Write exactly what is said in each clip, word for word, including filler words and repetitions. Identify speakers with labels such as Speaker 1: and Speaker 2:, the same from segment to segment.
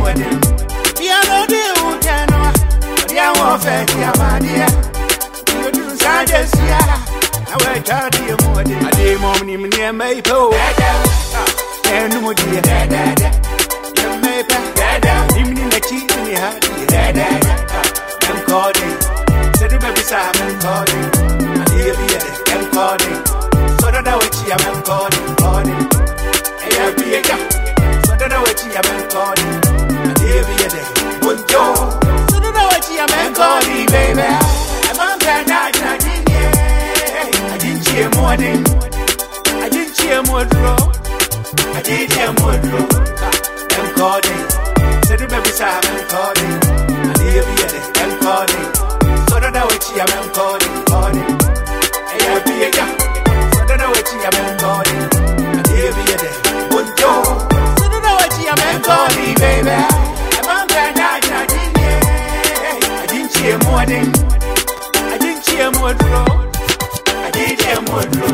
Speaker 1: more than Piano de Utano, the warfare, Yamadia. You do Sajas, I will tell you more than a day morning near Maple. And more dear, you may pack, even in the cheap in the heart. I'm calling, said the baby Sam, I'm calling. I hear me, I'm calling. So that I will see, I'm calling, calling. I be a guy, so that I will see, I'm calling. I hear me, bonjour. So that I will see, I'm calling, baby. I'm on that night, I didn't hear. I didn't hear morning. I didn't hear more draw. I didn't hear more draw. I'm calling. Said the baby Sam, I'm calling. I hear me, I'm calling. So that I will see, I'm calling, calling. I be a guy, so that I will see, I'm calling. I hear me, bonjour. So that I will see, I'm calling, baby. I'm on that night, I didn't hear. I didn't hear morning. I didn't hear more draw. I didn't hear more draw.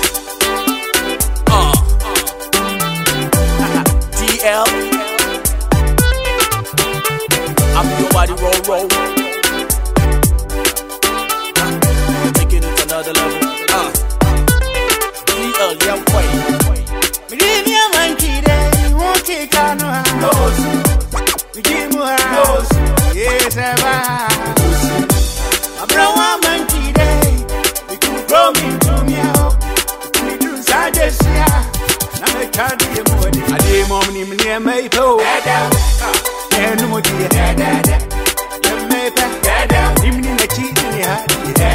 Speaker 2: Uh, uh. D L. I'm your body roll roll. Uh, taking it to another level. Uh, D L, yeah, wait.
Speaker 1: Me give me a monkey day, you won't take on no house. Me give me a house, yes, ever. I brought one monkey day, you could grow me to me out. Me do suggest, yeah. Now I can't do more. I did mommy near my toe. And no more dear, you may pack, even in the cheat in the heart.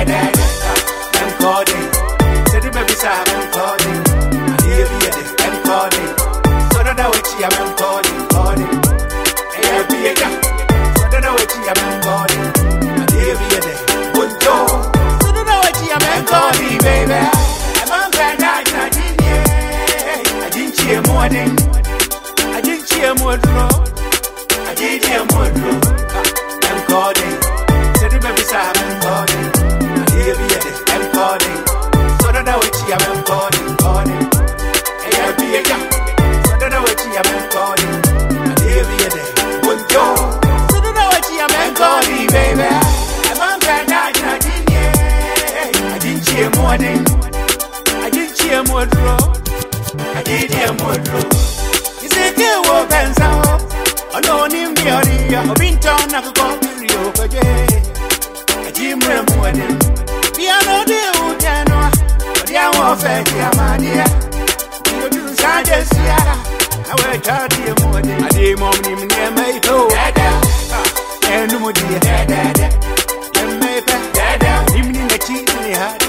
Speaker 1: I'm calling, said the baby Sam, I'm calling. I hear me, I'm calling. So that I will see, I'm calling, calling. I be a guy, so that I will see, I'm calling. I hear me, bonjour. So that I will see, I'm calling, baby. I'm on that night, I didn't hear. I didn't hear morning. I didn't hear more draw. I didn't hear more draw. I'm calling. Said the baby Sam, I'm calling. I hear me, I'm calling. So that I will see, I'm calling, calling. I be a guy, so that I will see, I'm calling. I hear me, bonjour. So that I will see, I'm calling, baby. I'm on that night, I didn't hear. I didn't hear morning. I didn't hear more draw. I didn't hear more draw. You say, you walk and sound. I know him, the area of Intown, I could call me Rio, but yeah. I Jim Remuadin. Piano de Utano, but the warfare, Yamadia. You do Sajas, yeah. I will tell you more than a day morning near my toe. And no more dear, and maybe, even in the cheat in the heart.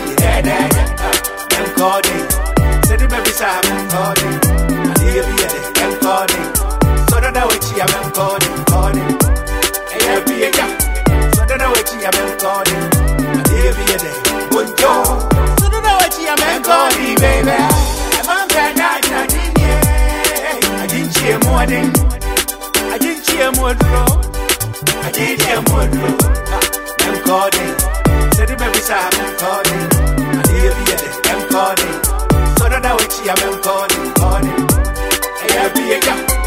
Speaker 1: I'm calling, said the baby Sam, I'm calling. I hear me, I'm calling. So that I will see, I'm calling, calling. I be a guy, so that I will see, I'm calling. I hear me, bonjour. So that I will see, I'm calling, baby. I'm on that night, I didn't hear. I didn't hear morning. I didn't hear more draw. I didn't hear more draw. I'm calling. Said the baby Sam, I'm calling. I hear me, I'm calling. So that I will see, I'm calling, calling. I be a guy.